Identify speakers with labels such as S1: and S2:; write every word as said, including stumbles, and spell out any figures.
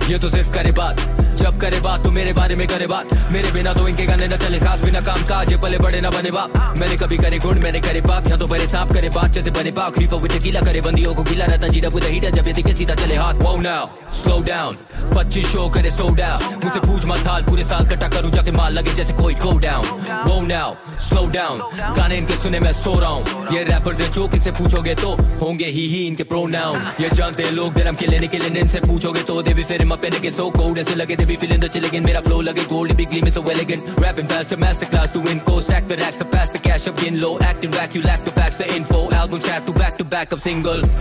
S1: ये तो सिर्फ करे बात, जब करे बात तो मेरे बारे में करे बात। मेरे बिना तो इनके गाने न चले खास, बिना काम काज ये पले बड़े न बने बाप। मैंने कभी करे गुण मैंने करे पाप, यहाँ तो बड़े सांप करे बात जैसे बने पाक। रीफो विद टीला करे बंदियों को गीला रहता जीरा विद हीटर, जब ये दिखे सीधा चले हाथ। वो नाउ स्लो डाउन, पच्चीस शो करे सो डाउन। मुझसे पूछ मत हाल, पूरे साल कटा करूं जाके माल लगे जैसे कोई गो डाउन। वो नाउ स्लो डाउन, गाने इनके सुने मैं सो रहा हूँ। ये रैपर्स है जो किससे पूछोगे तो होंगे ही ही इनके प्रोनाउन। ये जानते हैं लोग धर्म के लेने के लिए, इनसे पूछोगे तो दे भी फिर मपने के सो कोड ऐसे लगे दे भी फीलिंग द चिलिंग। मेरा फ्लो लगे gold big gleam is so elegant, rapping faster master class to win co stack the racks up past the cash up in low acting rack you lack the facts the info albums track to back to back of single